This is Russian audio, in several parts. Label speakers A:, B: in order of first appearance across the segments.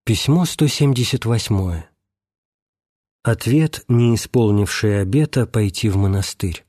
A: Письмо 178. Ответ, не исполнивший обета пойти в монастырь.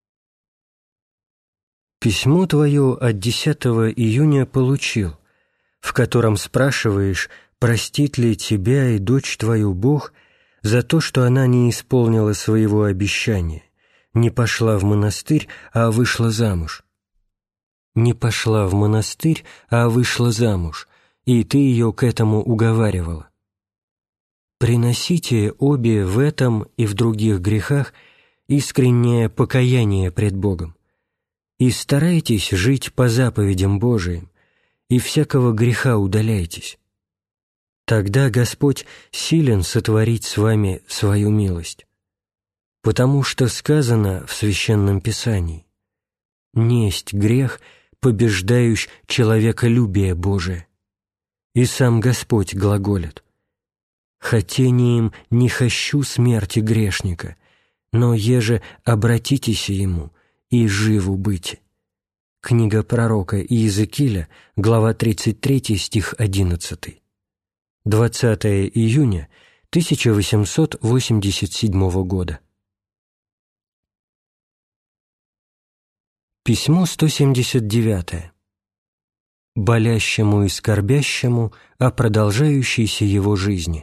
A: Письмо твое от 10 июня получил, в котором спрашиваешь, простит ли тебя и дочь твою Бог за то, что она не исполнила своего обещания, не пошла в монастырь, а вышла замуж. Не пошла в монастырь, а вышла замуж, и ты ее к этому уговаривала. Приносите обе в этом и в других грехах искреннее покаяние пред Богом, и старайтесь жить по заповедям Божиим, и всякого греха удаляйтесь. Тогда Господь силен сотворить с вами свою милость, потому что сказано в Священном Писании: «Несть грех, побеждающий человеколюбие Божие». И сам Господь глаголит: «Хотением не хощу смерти грешника, но еже обратитесь ему, и живу быти». Книга пророка Иезекииля, глава 33, стих 11. 20 июня 1887 года. Письмо 179. Болящему и скорбящему о продолжающейся его жизни.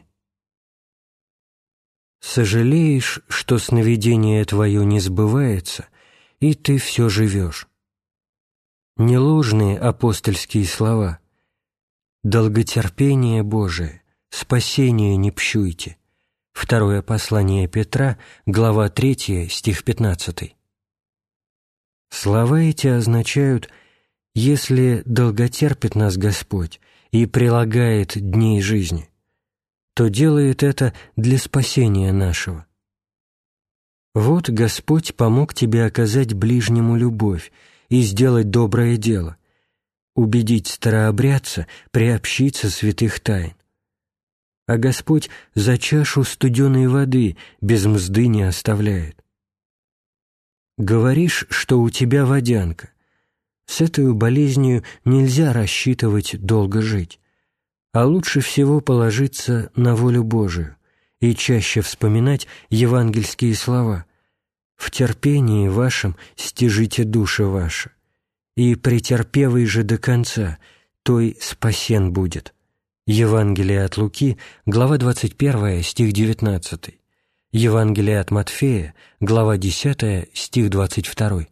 A: Сожалеешь, что сновидение твое не сбывается, и ты все живешь. Не ложные апостольские слова: «Долготерпение Божие, спасение не пщуйте». Второе послание Петра, глава 3, стих 15. Слова эти означают: если долготерпит нас Господь и прилагает дней жизни, то делает это для спасения нашего. Вот Господь помог тебе оказать ближнему любовь и сделать доброе дело, убедить старообрядца приобщиться святых тайн. А Господь за чашу студеной воды без мзды не оставляет. Говоришь, что у тебя водянка. С этой болезнью нельзя рассчитывать долго жить, а лучше всего положиться на волю Божию и чаще вспоминать евангельские слова: «В терпении вашем стяжите души ваши, и претерпевый же до конца, той спасен будет». Евангелие от Луки, глава 21, стих 19. Евангелие от Матфея, глава 10, стих 22.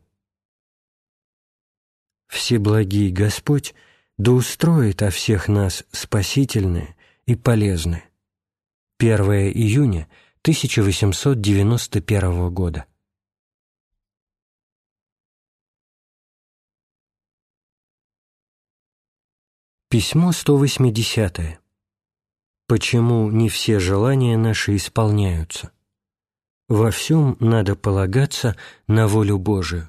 A: Всеблагий Господь да устроит о всех нас спасительное и полезное. 1 июня 1891 года. Письмо 180. Почему не все желания наши исполняются? Во всем надо полагаться на волю Божию.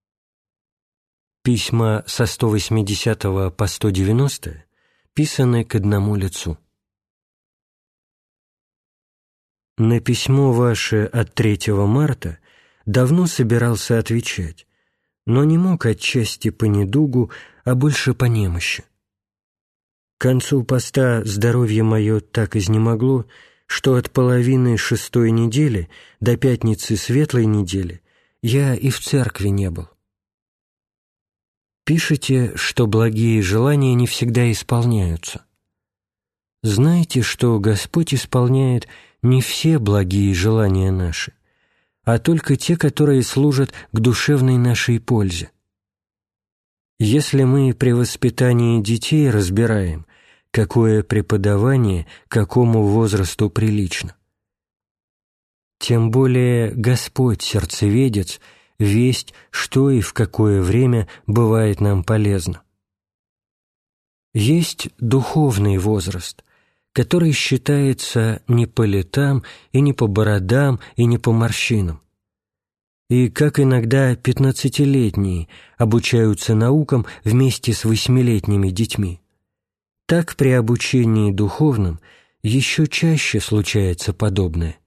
A: Письма со 180 по 190 писаны к одному лицу. На письмо ваше от 3 марта давно собирался отвечать, но не мог отчасти по недугу, а больше по немощи. К концу поста здоровье мое так изнемогло, что от половины 6-й недели до пятницы светлой недели я и в церкви не был. Пишете, что благие желания не всегда исполняются. Знайте, что Господь исполняет не все благие желания наши, а только те, которые служат к душевной нашей пользе. Если мы при воспитании детей разбираем, какое преподавание какому возрасту прилично, тем более Господь, сердцеведец, весть, что и в какое время бывает нам полезно. Есть духовный возраст, который считается не по летам и не по бородам и не по морщинам. И как иногда 15-летние обучаются наукам вместе с 8-летними детьми, так при обучении духовном еще чаще случается подобное.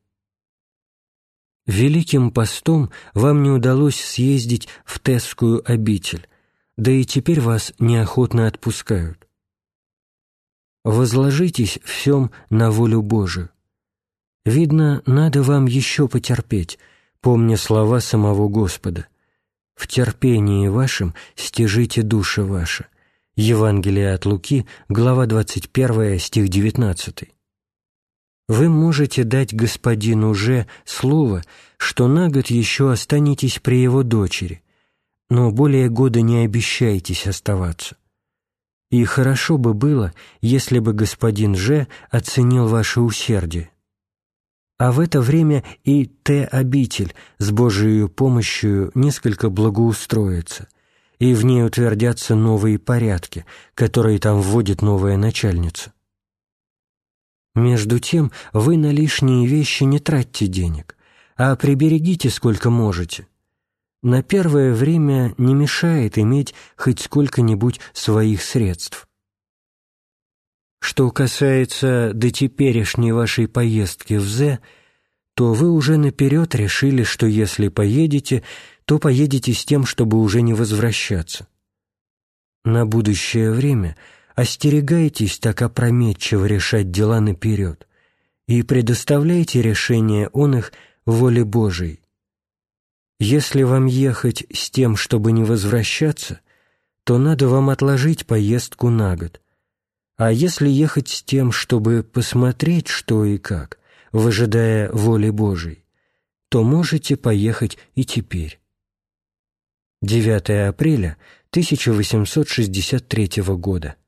A: Великим постом вам не удалось съездить в Тесскую обитель, да и теперь вас неохотно отпускают. возложитесь всем на волю Божию. Видно, надо вам еще потерпеть, помня слова самого Господа. В терпении вашем стяжите души ваши. Евангелие от Луки, глава 21, стих 19. Вы можете дать господину Ж слово, что на год еще останетесь при его дочери, но более года не обещайтесь оставаться. И хорошо бы было, если бы господин Ж оценил ваше усердие. А в это время и Т-обитель с Божией помощью несколько благоустроится, и в ней утвердятся новые порядки, которые там вводит новая начальница. Между тем вы на лишние вещи не тратьте денег, а приберегите сколько можете. На первое время не мешает иметь хоть сколько-нибудь своих средств. Что касается до теперешней вашей поездки в З, то вы уже наперед решили, что если поедете, то поедете с тем, чтобы уже не возвращаться. На будущее время остерегайтесь так опрометчиво решать дела наперед и предоставляйте решение он их воле Божией. Если вам ехать с тем, чтобы не возвращаться, то надо вам отложить поездку на год. А если ехать с тем, чтобы посмотреть, что и как, выжидая воли Божией, то можете поехать и теперь. 9 апреля 1863 года.